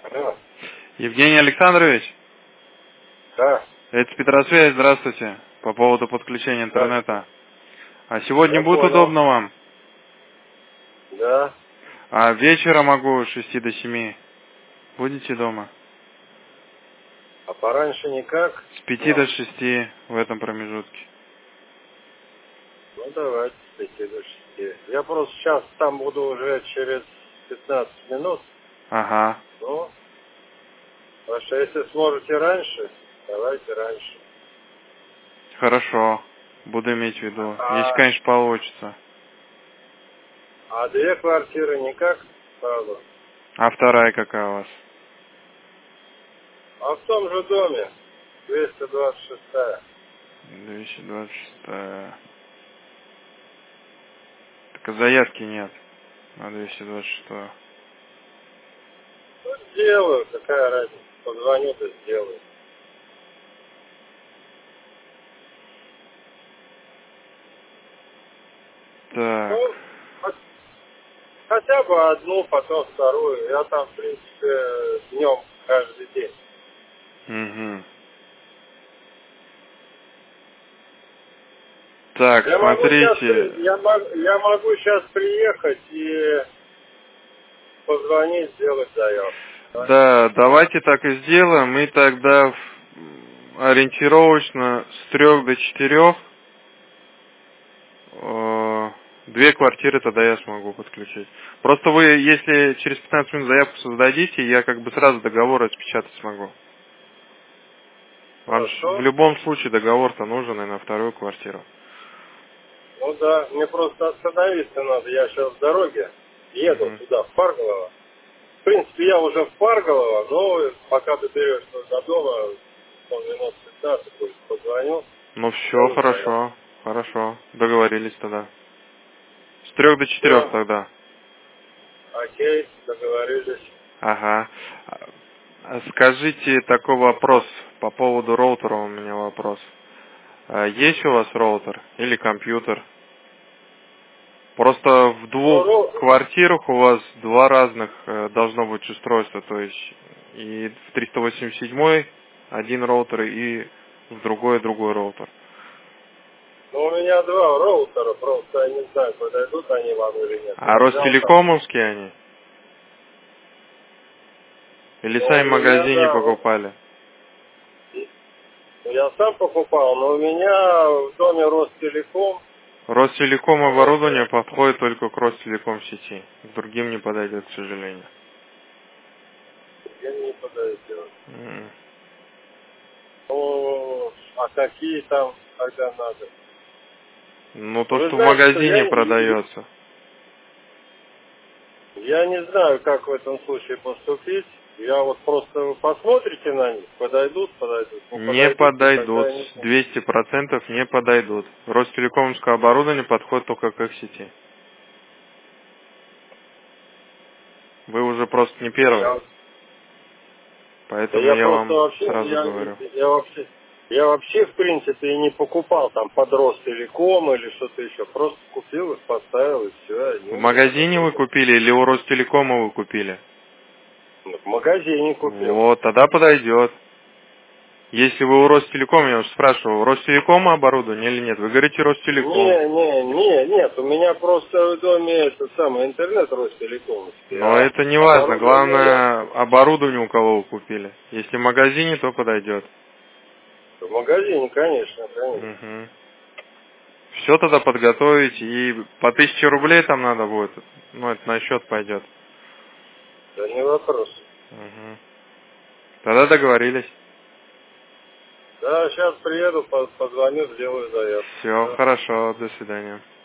Да. Евгений Александрович, Да. это Петросвязь, здравствуйте, по поводу подключения интернета. А сегодня Я будет понял. удобно вам? Да. А вечером могу с 6 до 7. Будете дома? А пораньше никак? С 5 Ну, до 6 в этом промежутке. ну давайте с 5 до 6. Я просто сейчас там буду уже через 15 минут. Ага, Ну, а что, если сможете раньше, давайте раньше. хорошо, буду иметь в виду. Если, А, конечно, получится. а две квартиры никак, правда? А вторая какая у вас? А в том же доме, 226-я. 226. Так заявки нет на 226. Ну, сделаю, какая разница. Позвоню, то сделаю. Так. Ну, хотя бы одну, потом вторую. Я там, в принципе, днем каждый день. Угу. Так, Я могу сейчас, смотрите. я могу сейчас приехать и позвонить, сделать заявку. Да? Да, давайте так и сделаем. И тогда ориентировочно с 3 до 4 две квартиры тогда я смогу подключить. Просто вы, если через 15 минут заявку создадите, я как бы сразу договор распечатать смогу. Вам ж в Хорошо. любом случае договор-то нужен и на вторую квартиру. Ну да, мне просто остановиться надо. Я сейчас в дороге еду Мгм. туда, в Парголово. В принципе, я уже в Парголово, но пока доберешься до дома, минут 15 будет, позвоню, Ну все, сделаю заявку. хорошо, хорошо. Договорились тогда. С 3 до 4 Все, тогда. окей, договорились. Ага. Скажите такой вопрос по поводу роутера, у меня вопрос. Есть у вас роутер или компьютер? Просто в Ну, двух квартирах у вас два разных должно быть устройства, то есть и в 387 один роутер и в другой роутер. ну, у меня два роутера, просто я не знаю, подойдут они вам или нет. А Я взял там, Ростелекомовские они? Или ну, сами у в меня, магазине да, вот, покупали? я сам покупал, но у меня в доме Ростелеком, Ростелеком вот, оборудование подходит только к Ростелеком сети. К другим не подойдет, к сожалению. я не подойдет. М. Ну, а какие там, когда надо? Ну, то, Вы что в знаете, что магазине продается. я не знаю, как в этом случае поступить. Я вот просто вы посмотрите на них, подойдут, не Не подойдут, то тогда подойдут. я не знаю. 200% не подойдут. Ростелекомовское оборудование подходит только к их сети. Вы уже просто не первый. Я, да Поэтому я я просто вам вообще, сразу говорю. я вообще, в принципе, и не покупал там под Ростелеком или что-то еще. Просто купил их, поставил и все, они В у меня магазине вы работают. купили или у Ростелекома вы купили? Ну, в магазине купил. Вот, тогда подойдет. Если вы у Ростелекома, я уже спрашивал, у Ростелекома оборудование или нет? Вы говорите Ростелеком. Нет, у меня просто в доме этот самый интернет Ростелекомовский, Но а это не важно. оборудование я Главное, оборудование у кого вы купили. Если в магазине, то подойдет. в магазине, конечно, конечно. Угу. Все тогда подготовить. И по 1000 рублей там надо будет. Ну, это на счет пойдет. Да не вопрос. Угу. Тогда договорились. Да, сейчас приеду, позвоню, сделаю заявку. Все, Да. хорошо. До свидания.